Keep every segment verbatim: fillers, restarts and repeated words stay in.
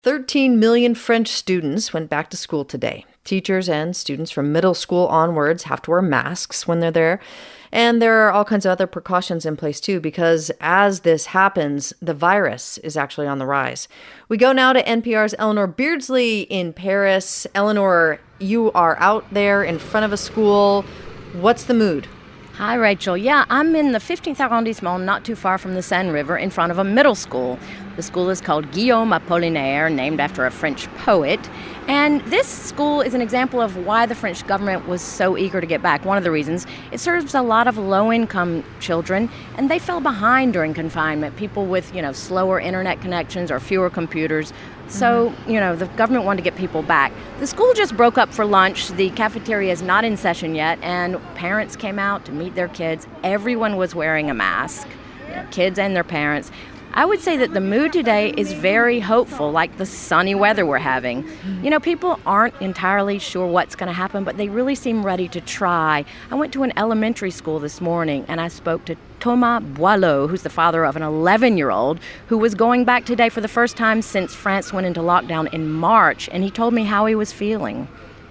thirteen million French students went back to school today. Teachers and students from middle school onwards have to wear masks when they're there. And there are all kinds of other precautions in place, too, because as this happens, the virus is actually on the rise. We go now to N P R's Eleanor Beardsley in Paris. Eleanor, you are out there in front of a school. What's the mood? Hi, Rachel. Yeah, I'm in the fifteenth arrondissement, not too far from the Seine River, in front of a middle school. The school is called Guillaume Apollinaire, named after a French poet. And this school is an example of why the French government was so eager to get back. One of the reasons, it serves a lot of low-income children, and they fell behind during confinement, people with, you know, slower internet connections or fewer computers. So, mm-hmm. you know, the government wanted to get people back. The school just broke up for lunch. The cafeteria is not in session yet, and parents came out to meet their kids. Everyone was wearing a mask, you know, kids and their parents. I would say that the mood today is very hopeful, like the sunny weather we're having. You know, people aren't entirely sure what's going to happen, but they really seem ready to try. I went to an elementary school this morning, and I spoke to Thomas Boileau, who's the father of an eleven-year-old who was going back today for the first time since France went into lockdown in March, and he told me how he was feeling.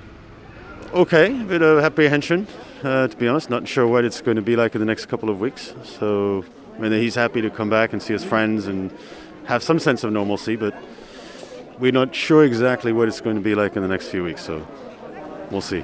Okay, a bit of apprehension, uh, to be honest. Not sure what it's going to be like in the next couple of weeks. So, I mean, he's happy to come back and see his friends and have some sense of normalcy, but we're not sure exactly what it's going to be like in the next few weeks, so we'll see.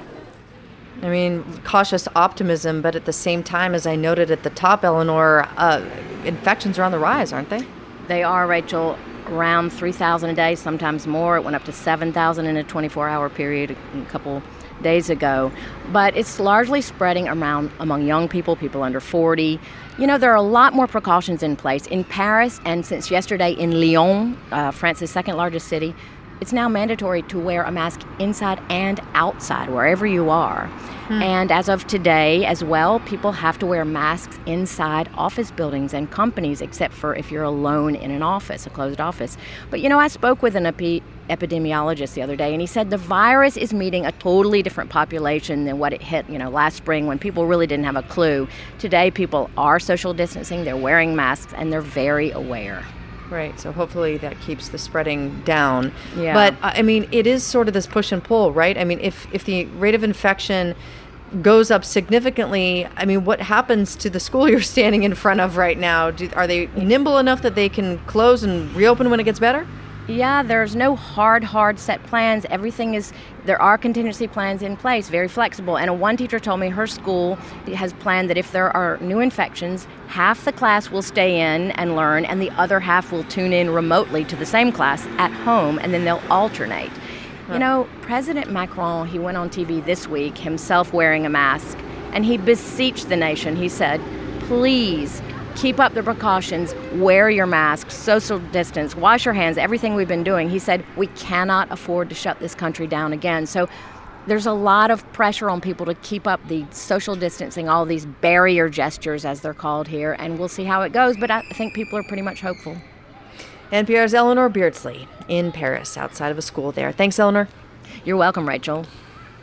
I mean, cautious optimism, but at the same time, as I noted at the top, Eleanor, uh, infections are on the rise, aren't they? They are, Rachel. Around three thousand a day, sometimes more. It went up to seven thousand in a twenty-four hour period a couple days ago. But it's largely spreading around among young people, people under forty. You know, there are a lot more precautions in place. In Paris, and since yesterday in Lyon, uh, France's second largest city, it's now mandatory to wear a mask inside and outside, wherever you are. Hmm. And as of today as well, people have to wear masks inside office buildings and companies, except for if you're alone in an office, a closed office. But, you know, I spoke with an epi- epidemiologist the other day, and he said the virus is meeting a totally different population than what it hit, you know, last spring when people really didn't have a clue. Today, people are social distancing, they're wearing masks, and they're very aware. Right, so hopefully that keeps the spreading down. Yeah. But, I mean, it is sort of this push and pull, right? I mean, if, if the rate of infection goes up significantly, I mean, what happens to the school you're standing in front of right now? Do, are they nimble enough that they can close and reopen when it gets better? Yeah, there's no hard, hard set plans. Everything is, there are contingency plans in place, very flexible. And one teacher told me her school has planned that if there are new infections, half the class will stay in and learn, and the other half will tune in remotely to the same class at home, and then they'll alternate. Huh. You know, President Macron, he went on T V this week, himself wearing a mask, and he beseeched the nation. He said, please, keep up the precautions, wear your mask, social distance, wash your hands, everything we've been doing. He said, we cannot afford to shut this country down again. So there's a lot of pressure on people to keep up the social distancing, all these barrier gestures, as they're called here, and we'll see how it goes, but I think people are pretty much hopeful. N P R's Eleanor Beardsley in Paris, outside of a school there. Thanks, Eleanor. You're welcome, Rachel.